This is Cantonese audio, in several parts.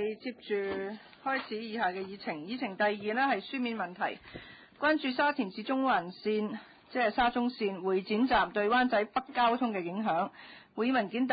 哋接住開始以下嘅議程。議程第2呢係書面問題，關注沙田至中環線，即係沙中線會展站對灣仔北交通嘅影響。會議文件第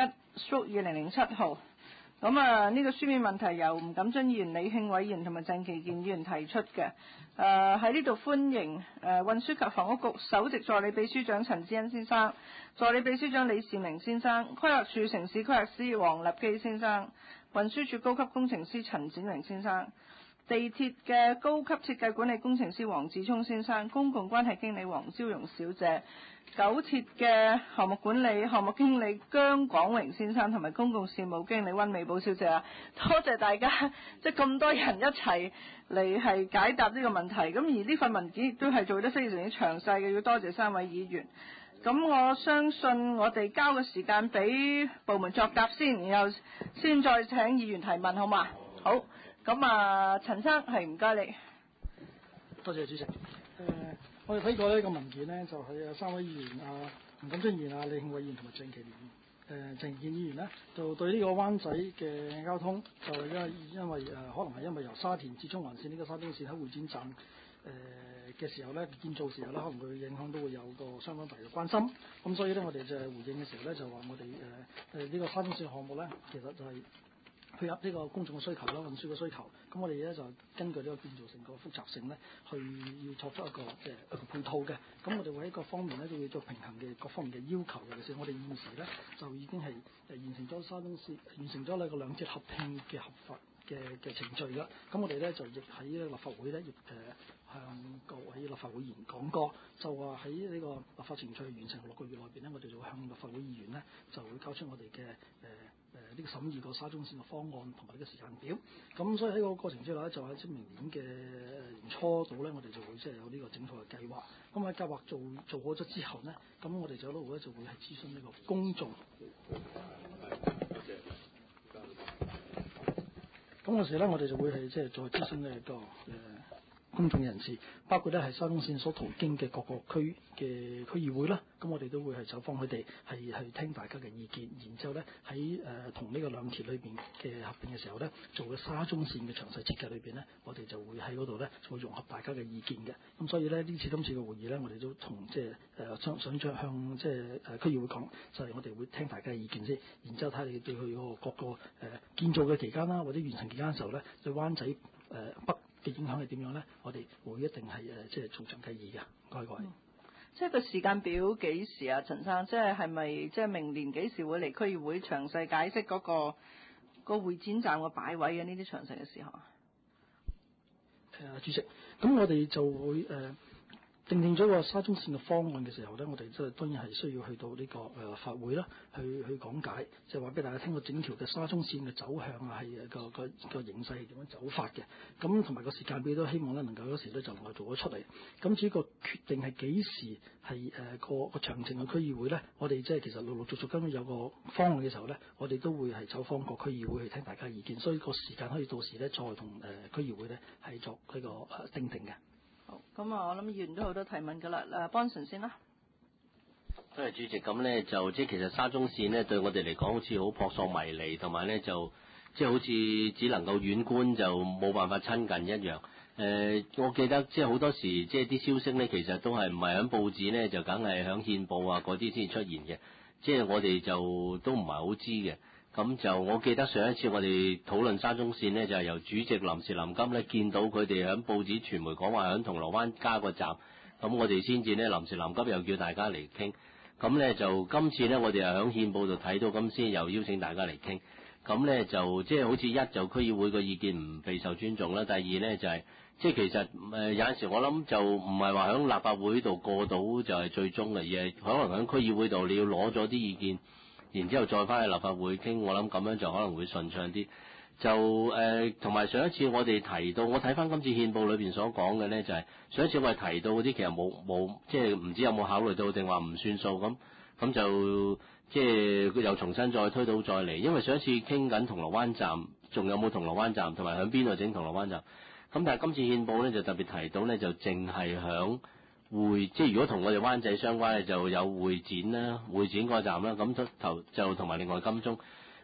101/2007號。呢個書面問題由吳錦津議員、李慶偉議員同埋鄭其健議員提出嘅。喺呢度歡迎運輸及房屋局首席助理秘書長陳志恩先生、助理秘書長李士明先生、規劃署城市規劃師黃立基先生、運輸署高級工程師陳展榮先生、地鐵嘅高級設計管理工程師黃志聰先生、公共關係經理黃昭容小姐、九鐵嘅項目管理項目經理姜廣榮先生同埋公共事務經理溫美寶小姐啊，多謝大家即係咁多人一齊嚟係解答呢個問題。咁而呢份文件亦都係做得非常之詳細嘅，要多謝3位議員。咁我相信我哋交嘅時間俾部門作答先，然後先再請議員提問，好嘛？好。咁陳生係唔該你。 多謝主席。我哋睇過呢個文件呢，就係3位議員吳錦津議員、李慶偉議員同埋鄭其健議員呢，就對呢個灣仔嘅交通，就因為可能係因為由沙田至中環線呢個沙中線喺會展站嘅時候呢，建造時候呢，可能會影響都會有個相當大嘅關心。咁所以呢，我哋就回應嘅時候呢，就話我哋呢個沙中線項目呢，其實就係配合呢個公眾嘅需求啦、運輸嘅需求，咁我哋咧就根據呢個建造成個複雜性咧，去要作出一個配套嘅。咁我哋會喺各方面咧都要做平衡嘅各方面嘅要求。尤其是我哋現時咧就已經係完成咗沙中線，完成咗呢個兩鐵合併嘅合法嘅程序啦。咁我哋咧就亦喺立法會咧亦向各位立法會議員講過，就話喺呢個立法程序完成6個月內邊咧，我哋就會向立法會議員咧就會交出我哋嘅呢個審議個沙中線嘅方案同埋呢個時間表。咁所以喺個過程之內咧，就喺明年嘅年初度咧，我哋就會即係有呢個整套嘅計劃。咁喺計劃做好咗之後呢，咁我哋就一路咧就會係諮詢呢個公眾。咁嗰時咧，我哋就會係即係再諮詢呢個公眾人士，包括咧係沙中線所途經嘅各個區嘅區議會啦。咁我哋都會係走訪佢哋，係去聽大家嘅意見，然之後咧喺同呢個兩鐵裏邊嘅合併嘅時候咧，做嘅沙中線嘅詳細設計裏邊咧，我哋就會喺嗰度咧會融合大家嘅意見嘅。咁所以咧今次嘅會議咧，我哋都同即係想向即係區議會講，就係我哋會聽大家嘅意見先，然之後睇你對佢各個建造嘅期間啦，或者完成期間嘅時候咧，對灣仔北嘅影響係點樣咧？我哋會一定係即係從長計議嘅。各位。 即係個時間表幾時啊，陳生？即係咪即係明年幾時會嚟區議會詳細解釋嗰個會展站嘅擺位嘅呢啲詳細嘅事項啊？ 主席，咁我哋就會定咗個沙中線嘅方案嘅時候咧，我哋即係當然係需要去到呢個立法會啦，去講解，就係話俾大家聽個整條嘅沙中線嘅走向啊，係個形勢係點樣走法嘅。咁同埋個時間表都希望咧能夠嗰時咧就能夠做咗出嚟。咁至於個決定係幾時係個詳情嘅區議會咧，我哋即係其實陸陸續續根據有個方案嘅時候咧，我哋都會係走訪各區議會去聽大家意見，所以個時間可以到時咧再同區議會咧係作呢個定嘅。 好，咁我諗議員都好多提問㗎啦。邦臣先啦。 多謝主席。咁呢就即係其實沙中線呢對我哋嚟講好似好撲朔迷離，同埋呢就即係好似只能夠遠觀就冇辦法親近一樣。我記得即係好多時即係啲消息呢，其實都係唔係響報紙呢，就梗係響憲報啊嗰啲先出現嘅。即係我哋就都唔係好知嘅。咁就我記得上一次我哋討論沙中線呢，就係由主席臨時臨急呢見到佢哋響報紙傳媒講話響銅鑼灣加個站，咁我哋先至呢臨時臨急又叫大家嚟傾。咁呢就今次呢，我哋又響憲報度睇到，咁先又邀請大家嚟傾。咁呢就即係好似一就區議會個意見唔備受尊重啦，第二呢就係即係其實有陣時我諗就唔係話響立法會度過到就係最終嘅，而係可能響區議會度你要攞咗啲意見，然之後再翻去立法會傾，我諗咁樣就可能會順暢啲。就同埋上一次我哋提到，我睇翻今次憲報裏邊所講嘅呢，就係上一次我哋提到嗰啲其實冇即係唔知有冇考慮到定話唔算數咁就即係又重新再推倒再嚟，因為上一次傾緊銅鑼灣站，仲有冇銅鑼灣站，同埋響邊度整銅鑼灣站。咁但係今次憲報呢，就特別提到呢，就淨係響即係如果同我哋灣仔相關嘅就有會展啦，會展嗰個站啦，咁就同埋另外金鐘。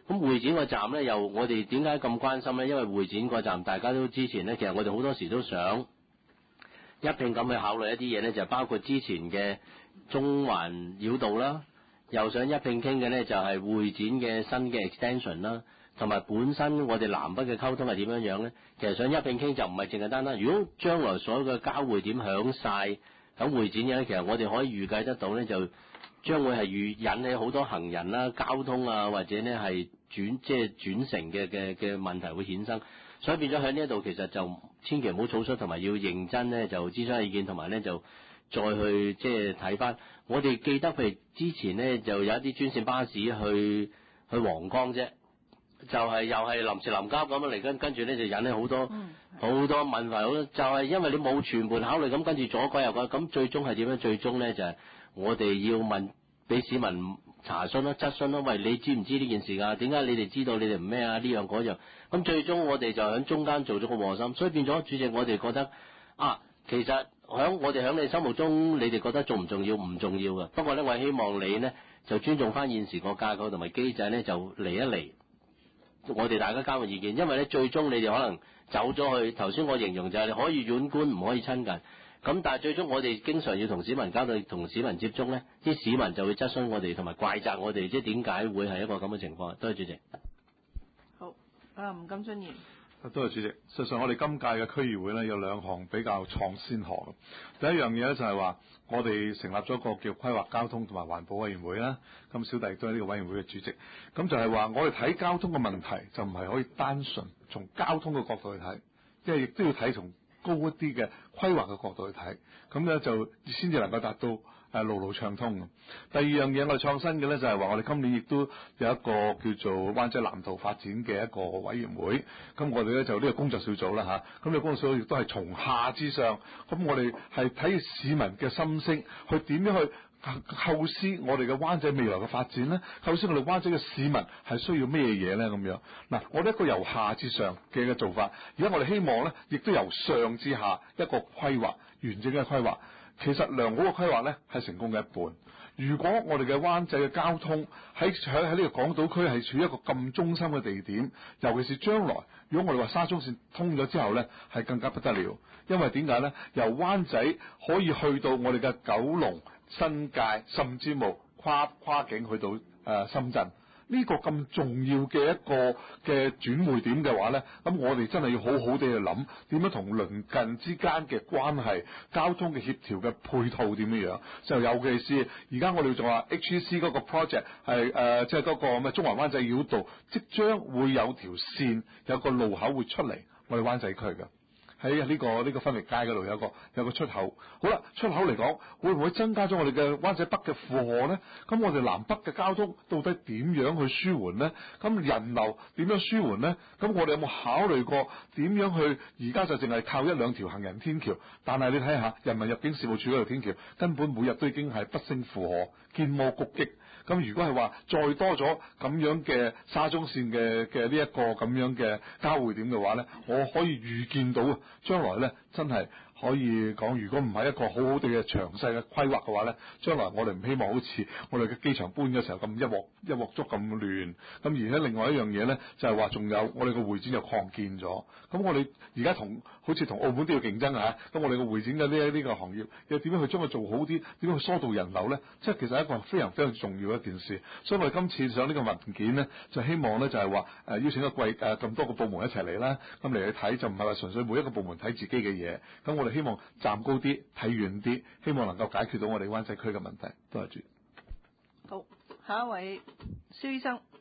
咁會展個站咧，又我哋點解咁關心咧？因為會展個站大家都之前咧，其實我哋好多時都想一併咁去考慮一啲嘢咧，就包括之前嘅中環繞道啦，又想一併傾嘅咧就係會展嘅新嘅 extension 啦。同埋本身我哋南北嘅溝通係點樣樣咧？其實想一並傾就唔係淨係單單。如果將來所有嘅交匯點響晒咁會展嘅咧，其實我哋可以預計得到咧，就將會係引起好多行人啦、交通啊，或者咧係轉乘嘅問題會衍生。所以變咗喺呢一度，其實就千祈唔好草率，同埋要認真咧就諮詢意見，同埋咧就再去睇翻。我哋記得譬如之前咧就有一啲專線巴士去皇崗啫。就係又係臨時臨急咁樣嚟，跟住咧就引起好多問題，好多就係因為你冇全盤考慮，咁跟住左改右改，咁最終係點樣？最終咧就係我哋要問俾市民查詢啦、質詢啦，喂，你知唔知呢件事㗎？點解你哋知道你哋唔咩啊？呢樣嗰樣，咁最終我哋就喺中間做咗個和心，所以變咗主席，我哋覺得其實我哋喺你心目中，你哋覺得重唔重要？唔重要嘅。不過咧，我希望你呢，就尊重翻現時個架構同埋機制咧，就嚟一嚟。我哋大家交換意見，因為咧最終你哋可能走咗去，頭先我形容就係你可以遠觀，唔可以親近。咁但係最終我哋經常要同市民交對，同市民接觸咧，啲市民就會質詢我哋，同埋怪責我哋，即係點解會係一個咁嘅情況？多謝主席。 好，吳金津議員。 多謝主席。實際上我哋今屆嘅區議會咧有兩項比較創先河。第一樣嘢咧就係話，我哋成立咗一個叫規劃交通同埋環保委員會啦。咁小弟亦都係呢個委員會嘅主席。咁就係話，我哋睇交通嘅問題就唔係可以單純從交通嘅角度去睇，即係亦都要睇從高一啲嘅規劃嘅角度去睇。咁咧就先至能夠達到路路暢通。第二樣嘢我哋創新嘅咧就係話，我哋今年亦都有一個叫做灣仔藍圖發展嘅一個委員會。咁我哋咧就呢個工作小組啦嚇。咁呢個工作小組亦都係從下至上。咁我哋係睇市民嘅心聲，去點樣去構思我哋嘅灣仔未來嘅發展咧？構思我哋灣仔嘅市民係需要咩嘢咧？咁樣嗱，我哋一個由下至上嘅做法。而家我哋希望咧，亦都由上至下一個規劃，完整嘅規劃。其實良好嘅規劃咧係成功嘅一半。如果我哋嘅灣仔嘅交通喺呢個港島區係處於一個咁中心嘅地點，尤其是將來如果我哋話沙中線通咗之後咧，係更加不得了。因為點解咧？由灣仔可以去到我哋嘅九龍、新界，甚至乎跨境去到深圳。呢個咁重要嘅一個嘅轉匯點嘅話咧，咁我哋真係要好好地去諗點樣同鄰近之間嘅關係、交通嘅協調嘅配套點樣。就尤其是而家我哋仲話 HEC 嗰個 project 係即係嗰個咩中環灣仔繞道，即將會有條線有個路口會出嚟我哋灣仔區嘅。喺呢個分域街嗰度有個出口。好啦，出口嚟講，會唔會增加咗我哋嘅灣仔北嘅負荷咧？咁我哋南北嘅交通到底點樣去舒緩咧？咁人流點樣舒緩咧？咁我哋有冇考慮過點樣去？而家就淨係靠一兩條行人天橋，但係你睇下人民入境事務處嗰條天橋，根本每日都已經係不勝負荷，見魔谷擊。咁如果係話再多咗咁樣嘅沙中線嘅呢一個咁樣嘅交匯點嘅話咧，我可以預見到將來咧真係可以講，如果唔係一個好好地嘅詳細嘅規劃嘅話咧，將來我哋唔希望好似我哋嘅機場搬嘅時候咁一鑊粥咁亂。咁而且另外一樣嘢咧，就係話仲有我哋個會展又擴建咗。咁我哋而家好似同澳門都要競爭嚇。咁我哋個會展嘅呢個行業又點樣去將佢做好啲？點樣去疏導人流咧？即係其實係一個非常非常重要嘅一件事。所以我哋今次上呢個文件咧，就希望咧就係話邀請咁多個部門一齊嚟啦。咁嚟去睇就唔係話純粹每一個部門睇自己嘅嘢。咁我哋希望站高啲，睇遠啲，希望能夠解決到我哋灣仔區嘅問題。多謝主席。 好，下一位蕭醫生。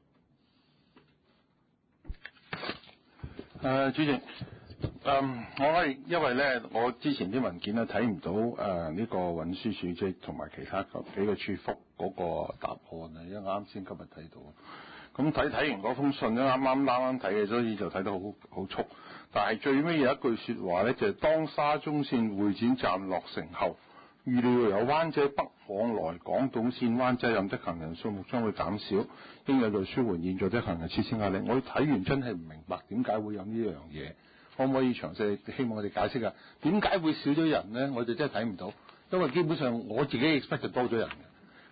主席，我係因為咧，我之前啲文件咧睇唔到呢個運輸署即係同埋其他幾個處覆嗰個答案啊，因為啱先今日睇到。咁睇完嗰封信咧，啱睇嘅，所以就睇得好速。但係最尾有一句説話咧，就係當沙中線會展站落成後，預料由灣仔北往來港島線灣仔站的行人數目將會減少，應有助舒緩現在的行人設施壓力。我睇完真係唔明白點解會有呢樣嘢，可唔可以詳細希望我哋解釋啊？點解會少咗人咧？我哋真係睇唔到，因為基本上我自己 expect 就多咗人嘅。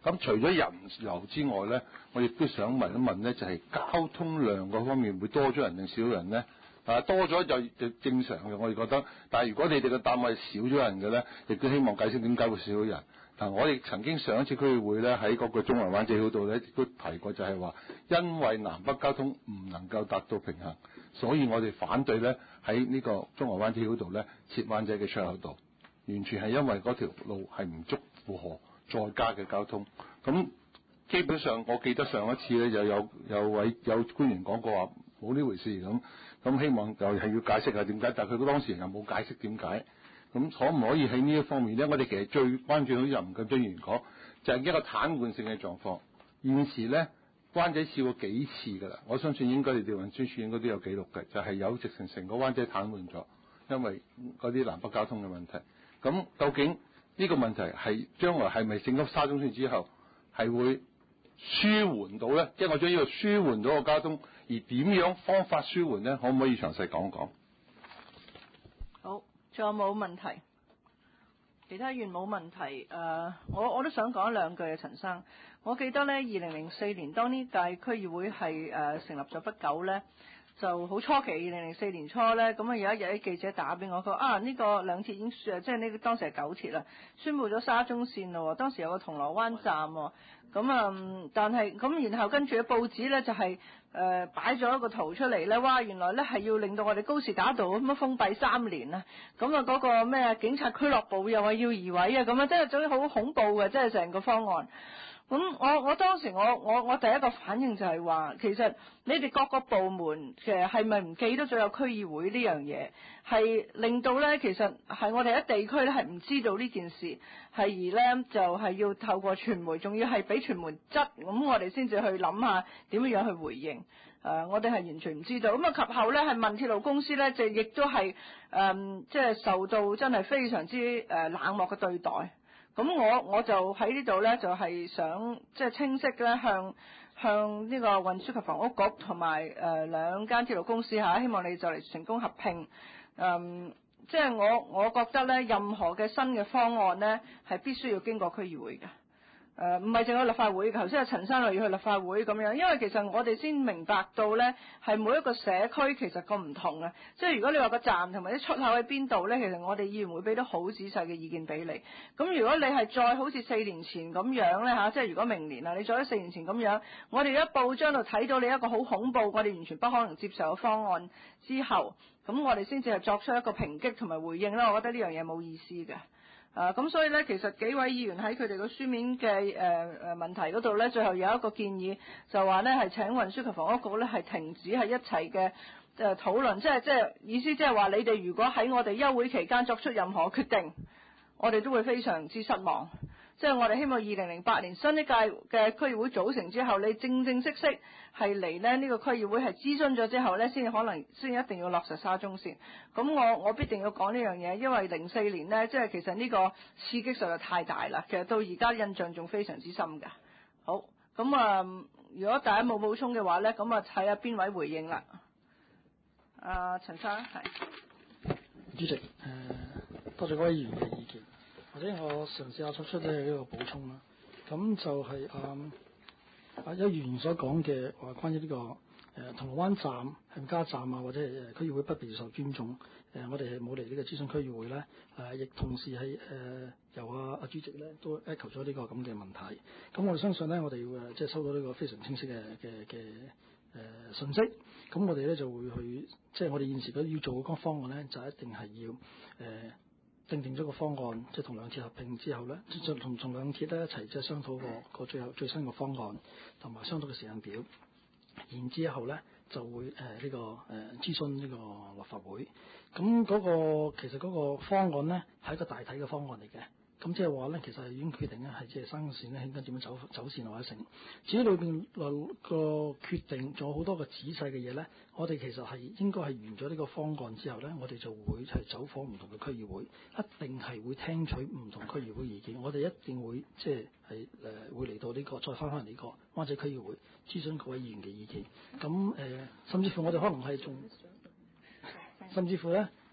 咁除咗人流之外咧，我亦都想問一問咧，就係交通量嗰方面會多咗人定少人咧？多咗就正常嘅，我哋覺得。但係如果你哋嘅答案係少咗人嘅咧，亦都希望解釋點解會少咗人。我哋曾經上一次區議會咧喺嗰個中環灣仔嗰度咧，亦都提過就係話，因為南北交通唔能夠達到平衡，所以我哋反對咧喺呢個中環灣仔嗰度咧設灣仔嘅出口道，完全係因為嗰條路係唔足負荷再加嘅交通。咁基本上我記得上一次咧就有官員講過話冇呢回事咁希望就係要解釋下點解，但係佢當時又冇解釋點解。咁可唔可以喺呢一方面咧？我哋其實最關注到又唔夠專員講，就係一個癱瘓性嘅狀況。現時咧灣仔試過幾次㗎啦，我相信應該你哋運輸署應該都有記錄嘅，就係有直成個灣仔癱瘓咗，因為嗰啲南北交通嘅問題。咁究竟呢個問題係將來係咪升級沙中線之後係會舒緩到咧？即係我將呢個舒緩到個交通，而點樣方法舒緩咧？可唔可以詳細講講？ 好，仲有冇問題？其他議員冇問題。我都想講兩句啊，陳生。我記得咧，2004年當呢屆區議會係成立咗不久咧，就好初期2004年初咧，咁有一日啲記者打俾我，佢話呢個兩鐵已經即係呢個當時係九鐵啦，宣布咗沙中線咯，當時有個銅鑼灣站喎，但係咁然後跟住嘅報紙咧就係擺咗一個圖出嚟咧，哇原來咧係要令到我哋高士打道咁樣封閉3年啊，嗰個咩警察俱樂部又話要移位啊，咁樣真係總之好恐怖嘅，真係成個方案。咁我當時我第一個反應就係話，其實你哋各個部門其實係咪唔記得咗有區議會呢樣嘢，係令到咧其實係我哋喺地區咧係唔知道呢件事，係而咧就係要透過傳媒，仲要係俾傳媒質，咁我哋先至去諗下點樣去回應。我哋係完全唔知道。咁及後咧係問鐵路公司咧，就亦都係即係受到真係非常之冷漠嘅對待。咁我就喺呢度咧，就係想即係清晰咧向呢個運輸及房屋局同埋兩間鐵路公司嚇，希望你就嚟成功合併。即係我覺得咧，任何嘅新嘅方案咧，係必須要經過區議會嘅。唔係淨係立法會，頭先阿陳生又要去立法會咁樣，因為其實我哋先明白到咧，係每一個社區其實個唔同嘅，即係如果你話個站同埋啲出口喺邊度咧，其實我哋議員會俾到好仔細嘅意見俾你。咁如果你係再好似4年前咁樣咧嚇，即係如果明年啊，你再喺4年前咁樣，我哋喺報章度睇到你一個好恐怖，我哋完全不可能接受嘅方案之後，咁我哋先至係作出一個抨擊同埋回應啦。我覺得呢樣嘢冇意思嘅。咁所以咧，其實幾位議員喺佢哋個書面嘅問題嗰度咧，最後有一個建議，就話咧係請運輸及房屋局咧係停止係一齊嘅討論，即係意思即係話你哋如果喺我哋休會期間作出任何決定，我哋都會非常之失望。即係我哋希望2008年新一屆嘅區議會組成之後，你正式係嚟咧呢個區議會係諮詢咗之後咧，先一定要落實沙中線。咁我必定要講呢樣嘢，因為04年咧，即係其實呢個刺激實在太大啦。其實到而家印象仲非常之深㗎。好，咁如果大家冇補充嘅話咧，咁睇下邊位回應啦。陳生係。 主席，多謝各位議員嘅意見。或者我嘗試下作出呢個補充啦。咁就係有議員所講嘅話，關於呢個銅鑼灣站係唔加站啊，或者係區議會不被受尊重。我哋係冇嚟呢個諮詢區議會咧。亦同時係由阿主席咧都 echo 咗呢個咁嘅問題。咁我哋相信咧，我哋要即係收到呢個非常清晰嘅信息。咁我哋咧就會去，即係我哋現時要做嗰個方案咧，就一定係要定咗個方案，即係同兩鐵合併之後咧，就同兩鐵咧一齊即係商討個最新嘅方案，同埋商討嘅時間表。然之後咧就會諮詢呢個立法會。咁其實嗰個方案咧係一個大體嘅方案嚟嘅。咁即係話咧，其實係已經決定咧係即係沙中線咧應該點樣走線或者成。至於裏邊個決定仲有好多個仔細嘅嘢咧，我哋其實係應該係完咗呢個方案之後咧，我哋就會係走訪唔同嘅區議會，一定係會聽取唔同區議會意見。我哋一定會即係會嚟到呢個再翻嚟呢個灣仔區議會諮詢各位議員嘅意見。咁甚至乎我哋可能係甚至乎咧，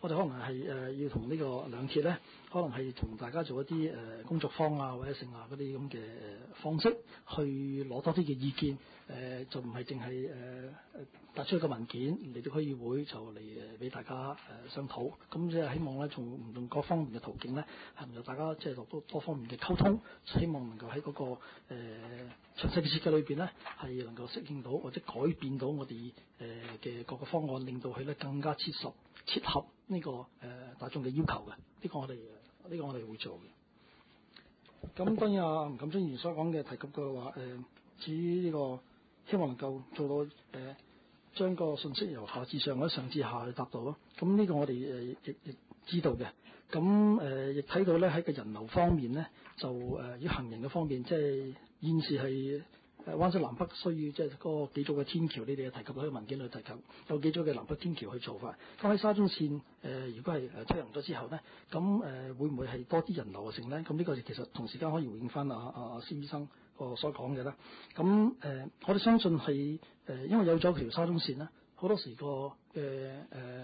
我哋可能係要同呢個兩鐵咧，可能係同大家做一啲工作坊啊，或者剩下嗰啲咁嘅方式，去攞多啲嘅意見。就唔係淨係帶出一個文件嚟到區議會就嚟俾大家商討。咁即係希望咧，從唔同各方面嘅途徑咧，係能夠大家即係落多方面嘅溝通，希望能夠喺嗰個詳細嘅設計裏邊咧，係能夠適應到或者改變到我哋嘅各個方案，令到佢咧更加切合呢個大眾嘅要求嘅。呢個我哋會做嘅。咁當然吳錦津議員所講嘅提及嘅話，至於呢個希望能夠做到將個信息由下至上或者上至下去達到咯。咁呢個我哋亦知道嘅。咁亦睇到咧喺個人流方面咧，就以行人嘅方面，即係現時係灣仔南北需要即係嗰個幾組嘅天橋，你哋提及喺文件裏提及有幾組嘅南北天橋去做法。咁喺沙中線如果係推行咗之後咧，咁會唔會係多啲人流嘅成咧？咁呢個其實同時間可以回應翻施醫生個所講嘅啦。咁我哋相信係因為有咗條沙中線咧，好多時個嘅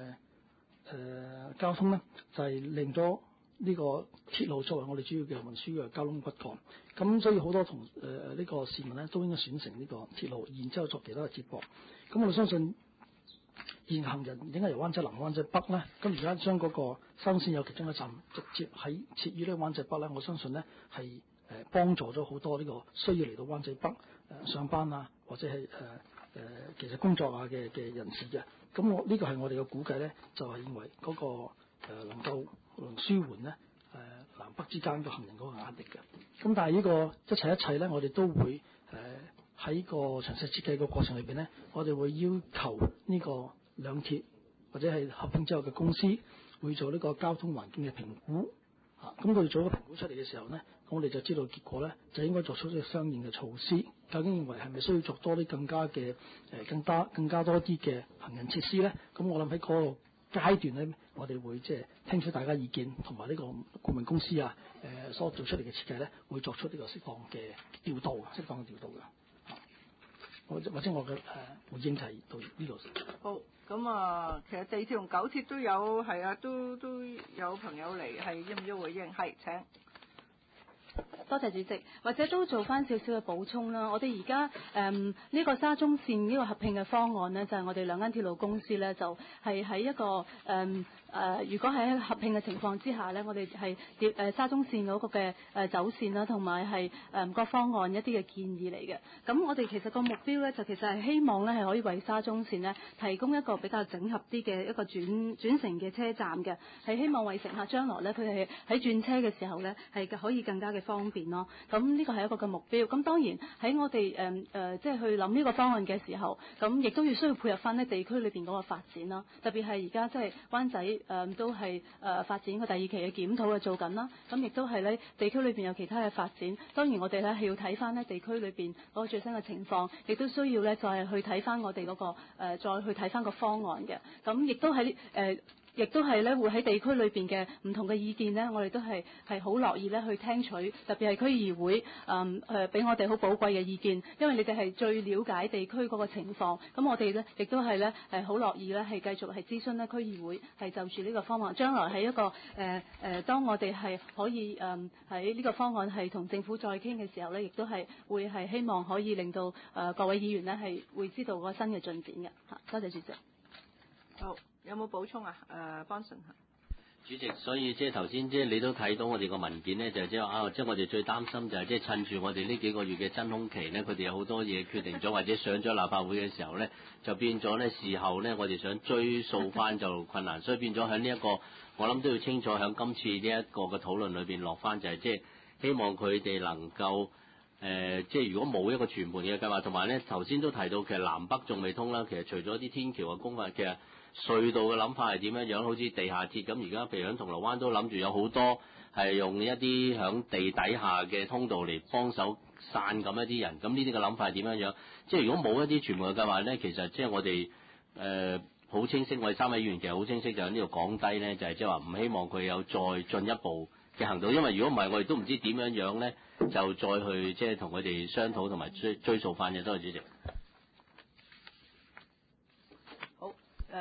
交通咧就係令咗呢個鐵路作為我哋主要嘅運輸嘅交通骨幹。咁所以好多呢個市民咧都應該選乘呢個鐵路，然之後作其他嘅接駁。咁我哋相信現行人應該由灣仔南、灣仔北咧，咁而家將嗰個沙中線有其中一站直接喺設於呢個灣仔北咧，我相信咧係幫助咗好多呢個需要嚟到灣仔北上班啊，或者係其實工作啊嘅人士嘅。咁呢個係我哋嘅估計咧，就係認為嗰個能夠舒緩咧南北之間嘅行人嗰個壓力嘅。咁但係呢個一切咧，我哋都會喺個詳細設計嘅過程裏邊咧，我哋會要求呢個兩鐵或者係合併之後嘅公司會做呢個交通環境嘅評估。咁佢哋做一個評估出嚟嘅時候咧，咁我哋就知道結果咧，就應該作出一個相應嘅措施。究竟認為係咪需要作多啲更加多啲嘅行人設施咧？咁我諗喺嗰個階段咧，我哋會即係聽取大家意見，同埋呢個顧問公司所做出嚟嘅設計咧，會作出呢個適當嘅調度嘅。或者我嘅回應就係到呢度。 好，咁其實地鐵同九鐵都有係啊，都有朋友嚟係要唔要回應？係請。 多謝主席，或者都做翻少少嘅補充啦。我哋而家呢個沙中線呢個合併嘅方案呢，就係我哋兩間鐵路公司呢，就係喺一個如果喺合併嘅情況之下呢，我哋係沙中線嗰個嘅走線啦，同埋係個方案一啲嘅建議嚟嘅。咁我哋其實個目標呢，就其實係希望呢係可以為沙中線呢提供一個比較整合啲嘅一個轉乘嘅車站嘅，係希望為乘客將來呢，佢哋喺轉車嘅時候呢，係可以更加嘅方便咯。咁呢個係一個嘅目標。咁當然喺我哋即係去諗呢個方案嘅時候，咁亦都需要配合翻呢地區裏邊嗰個發展啦。特別係而家即係灣仔都係發展個第二期嘅檢討嘅做緊啦。咁亦都係咧地區裏邊有其他嘅發展。當然我哋咧係要睇翻呢地區裏邊嗰個最新嘅情況，亦都需要咧再係去睇翻我哋嗰個再去睇翻個方案嘅。咁亦都喺亦都係咧會喺地區裏邊嘅唔同嘅意見呢，我哋都係好樂意咧去聽取，特別係區議會俾我哋好寶貴嘅意見，因為你哋係最了解地區嗰個情況。咁我哋咧亦都係咧好樂意咧係繼續係諮詢咧區議會係就住呢個方案，將來喺一個當我哋係可以喺呢個方案係同政府再傾嘅時候咧，亦都係會係希望可以令到各位議員呢係會知道個新嘅進展嘅嚇。多謝主席。 好。有冇補充啊？邦臣主席，所以即係頭先即係你都睇到我哋個文件咧，就即係即係我哋最擔心就係即係趁住我哋呢幾個月嘅真空期咧，佢哋有好多嘢決定咗或者上咗立法會嘅時候咧，就變咗咧事後咧，我哋想追溯翻就困難，所以變咗喺呢一個我諗都要清楚喺今次呢一個嘅討論裏邊落翻，就係即係希望佢哋能夠即係如果冇一個全盤嘅計劃，同埋咧頭先都提到其實南北仲未通啦，其實除咗啲天橋嘅工法，其實隧道嘅諗法係點樣樣？好似地下鐵咁，而家譬如喺銅鑼灣都諗住有好多係用一啲響地底下嘅通道嚟幫手散咁一啲人。咁呢啲嘅諗法係點樣樣？即係如果冇一啲全部嘅計劃咧，其實即係我哋好清晰，我哋三位議員其實好清晰就喺呢度講低咧，就係即係話唔希望佢有再進一步嘅行動，因為如果唔係，我哋都唔知點樣樣咧，就再去即係同佢哋商討同埋追溯翻嘅。多謝主席。 好，係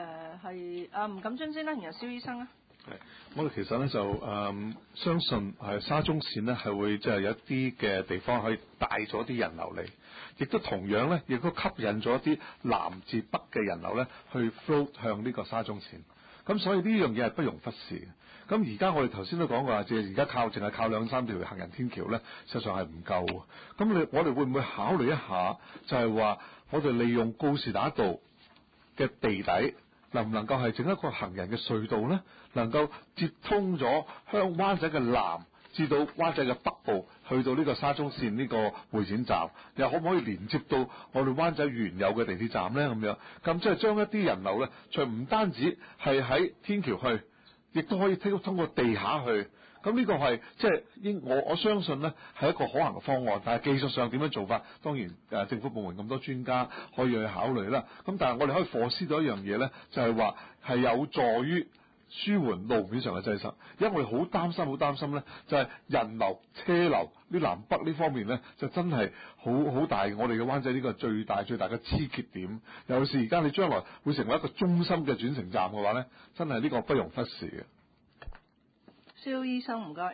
係吳錦津先啦，然後蕭醫生啦。 我哋其實咧就相信係沙中線呢係會即係有一啲嘅地方可以帶咗啲人流嚟，亦都同樣咧亦都吸引咗一啲南至北嘅人流咧去 flow 向呢個沙中線。咁所以呢樣嘢係不容忽視嘅。咁而家我哋頭先都講過話，而家淨係靠2-3條行人天橋咧，實際上係唔夠嘅。咁我哋會唔會考慮一下，就係話我哋利用告士打道嘅地底，能唔能夠係整一個行人嘅隧道咧？能夠接通咗香灣仔嘅南至到灣仔嘅北部，去到呢個沙中線呢個會展站，又可唔可以連接到我哋灣仔原有嘅地鐵站咧？咁樣咁即係將一啲人流咧，就唔單止係喺天橋去，亦都可以通過地下去。咁呢個係即係我相信呢係一個可行嘅方案，但係技術上點樣做法，當然政府部門咁多專家可以去考慮啦。咁但係我哋可以foresee到一樣嘢呢，就係話係有助於舒緩路面上嘅擠塞，因為我哋好擔心呢，就係人流車流呢南北呢方面呢，就真係好大。我哋嘅灣仔呢個最大嘅黐結點，尤其是而家你將來會成為一個中心嘅轉乘站嘅話呢，真係呢個不容忽視嘅。 蕭醫生唔該。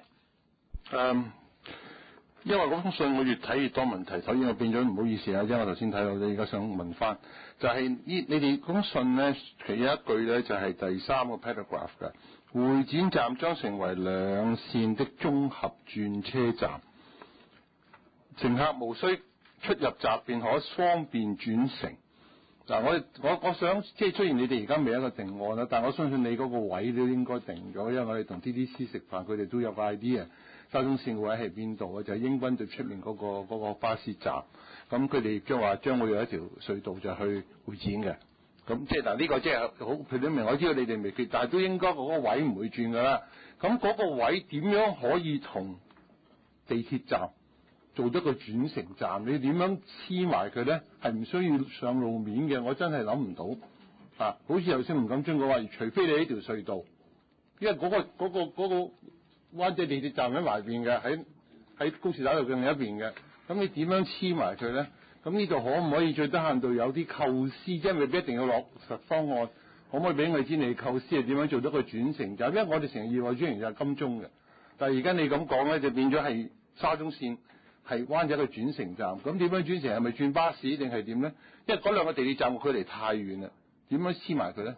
因為嗰封信我越睇越多問題，所以我變咗唔好意思啊，因為我頭先睇到你而家想問翻，就係你哋嗰封信咧，其中一句咧就係第3個 paragraph 嘅，會展站將成為兩線的綜合轉車站，乘客無需出入閘便可方便轉乘。嗱，我想即係雖然你哋而家未有一個定案啦，但我相信你嗰個位都應該定咗，因為我哋同 TDC 食飯，佢哋都有個 idea，沙中線位喺邊度嘅，就係英軍對出面嗰個巴士站，咁佢哋將會有一條隧道就去會展嘅，咁即係嗱呢個即係好佢都明，我知道你哋未決，但係都應該嗰個位唔會轉㗎啦。咁嗰個位點樣可以同地鐵站做咗個轉乘站，你點樣黐埋佢咧？係唔需要上路面嘅，我真係諗唔到啊！好似頭先吳錦津講話，除非你呢條隧道，因為嗰個灣仔地鐵站喺埋邊嘅，喺告士打道嘅另一邊嘅，咁你點樣黐埋佢咧？咁呢度可唔可以最低限度有啲構思，即係未必一定要落實方案，可唔可以俾我哋知你構思係點樣做到個轉乘站？因為我哋成日以為專營就係金鐘嘅，但係而家你咁講咧，就變咗係沙中線。係灣仔嘅轉乘站，咁點樣轉乘？係咪轉巴士定係點咧？因為嗰兩個地鐵站距離太遠啦，點樣黐埋佢咧？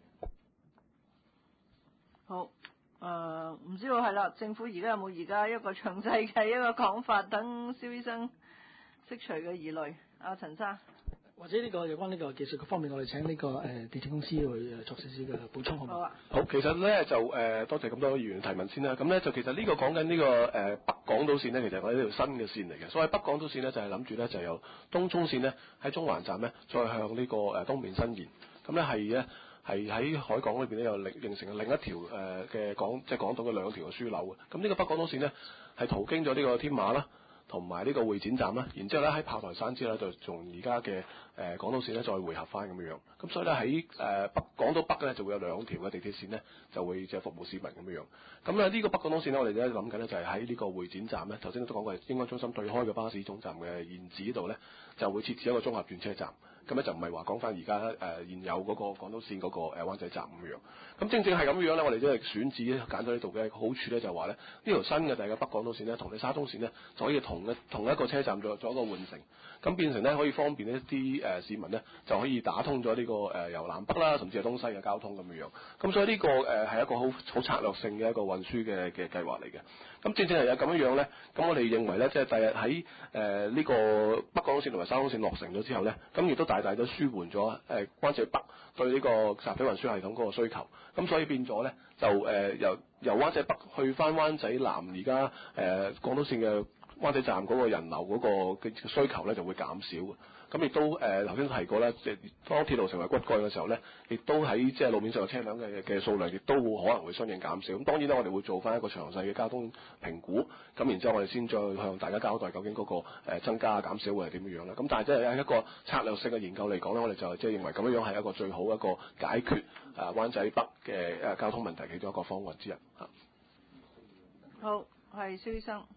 好，唔知道係啦，政府而家有冇一個詳細嘅一個講法，等蕭醫生釋除嘅疑慮。阿陳生。 或者呢個有關呢個技術嘅方面，我哋請呢個地鐵公司去作少少嘅補充，好唔好？ 好啊。 好，其實咧就多謝咁多議員提問先啦。咁咧就其實呢個講緊呢個北港島線咧，其實係呢條新嘅線嚟嘅。所謂北港島線咧，就係諗住咧就由東涌線咧喺中環站咧，再向呢個東面伸延。咁咧係喺海港裏邊咧又形成另一條嘅港島嘅兩條嘅樞紐嘅。咁呢個北港島線咧係途經咗呢個天馬啦，同埋呢個會展站啦，然之後咧喺炮台山之後咧就從而家嘅港島線咧再匯合翻咁樣。咁所以咧喺港島北咧就會有兩條嘅地鐵線咧就會即係服務市民咁樣。咁咧呢個北港島線咧我哋而家諗緊咧就係喺呢個會展站咧，頭先都講過係英安中心對開嘅巴士總站嘅現址度咧就會設置一個綜合轉車站。咁咧就唔係話講翻而家現有嗰個港島線嗰個灣仔站咁樣。咁正正係咁樣咧，我哋即係選址揀咗呢度嘅好處咧，就係話咧呢條新嘅第二個北港島線咧，同你沙中線咧就可以同一個車站做一個換乘，咁變成咧可以方便一啲市民咧就可以打通咗呢個由南北啦，甚至係東西嘅交通咁樣。咁所以呢個係一個好策略性嘅一個運輸嘅計劃嚟嘅。咁正正係有咁樣咧，咁我哋認為咧，即係第日喺呢個北港島線同埋沙中線落成咗之後咧，咁亦都大大都舒緩咗灣仔北對呢個集體運輸系統嗰個需求。咁所以變咗咧就由灣仔北去翻灣仔南，而家港島線嘅灣仔站嗰個人流嗰個嘅需求咧就會減少嘅。咁亦都頭先提過啦，即係當鐵路成為骨幹嘅時候咧，亦都喺即係路面上嘅車輛嘅數量亦都會可能會相應減少。咁當然啦，我哋會做翻一個詳細嘅交通評估，咁然之後我哋先再向大家交代究竟嗰個增加減少會係點樣啦。咁但係即係喺一個策略性嘅研究嚟講咧，我哋就即係認為咁樣係一個最好一個解決灣仔北嘅交通問題其中一個方案之一嚇。 好，係蕭醫生。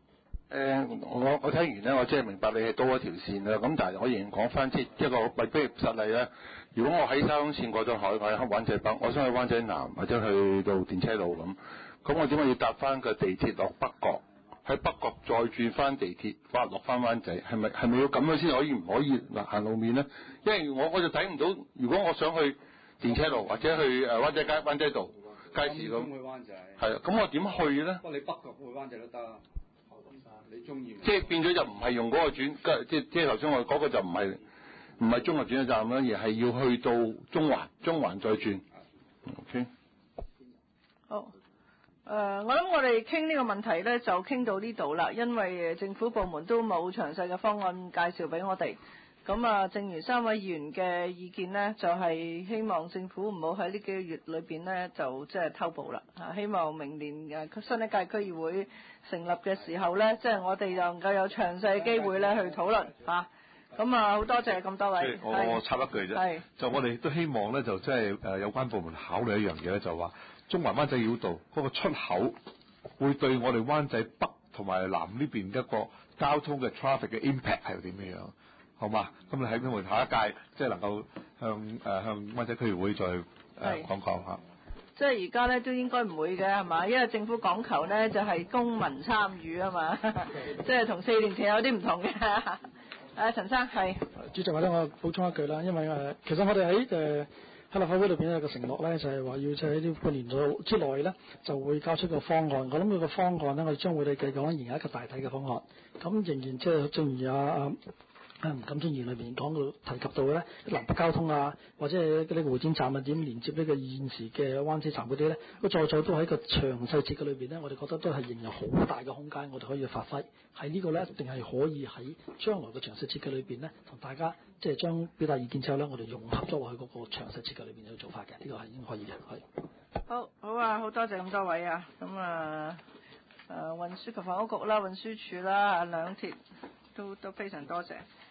我睇完咧，我即係明白你係多一條線啦。咁但係我仍然講翻即係一個譬如實例咧。如果我喺沙中線過咗海，我喺灣仔北，我想去灣仔南或者去到電車路咁我點解要搭翻個地鐵落北角？喺北角再轉翻地鐵落翻灣仔，係咪要咁樣先可以唔可以行路面咧？因為我就睇唔到，如果我想去電車路或者去灣仔街、灣仔道街市咁， 去灣仔係啊，咁我點去咧？ 不過你北角去灣仔都得，你中意。 即係變咗就唔係用嗰個轉，即係頭先我嗰個就唔係中環轉車站啦，而係要去到中環再轉。OK。 好。我諗我哋傾呢個問題呢，就傾到呢度啦，因為政府部門都冇詳細嘅方案介紹俾我哋。咁啊，正如3位議員嘅意見呢，就係希望政府唔好喺呢幾個月裏邊呢，就即係偷步啦。希望明年新一屆區議會成立嘅時候呢，即係我哋能夠有詳細嘅機會呢去討論嚇。咁啊，好多謝咁多位。 我插一句啫，就我哋都希望呢，就即係有關部門考慮一樣嘢咧，就話中環灣仔繞道嗰個出口會對我哋灣仔北同埋南呢邊一個交通嘅 traffic 嘅 impact 係點樣？好嘛？咁你喺我哋下一屆即係能夠向灣仔區議會再講下。 即係而家咧都應該唔會嘅係嘛？因為政府講求咧就係公民參與啊嘛，即係同4年前有啲唔同嘅。陳生係。 主席，或者我補充一句啦，因為其實我哋喺立法會裏邊有個承諾咧，就係話要即係喺呢半年之內咧，就會交出個方案。我諗佢個方案咧，我哋將會繼續仍然係一個大體嘅方案。咁仍然即係正如吳錦尊議員裏邊講到提及到咧，南北交通啊，或者係呢個會展站啊，點連接呢個現時嘅灣仔站嗰啲咧，都都喺個詳細設計裏邊咧，我哋覺得都係仍有好大嘅空間，我哋可以發揮。喺呢個咧，一定係可以喺將來嘅詳細設計裏邊咧，同大家即係將表達意見之後咧，我哋融合咗落去嗰個詳細設計裏邊去做法嘅，呢個係應該可以嘅，係。 好啊，好多謝咁多位啊，咁運輸及房屋局啦、運輸署啦、兩鐵都非常多謝。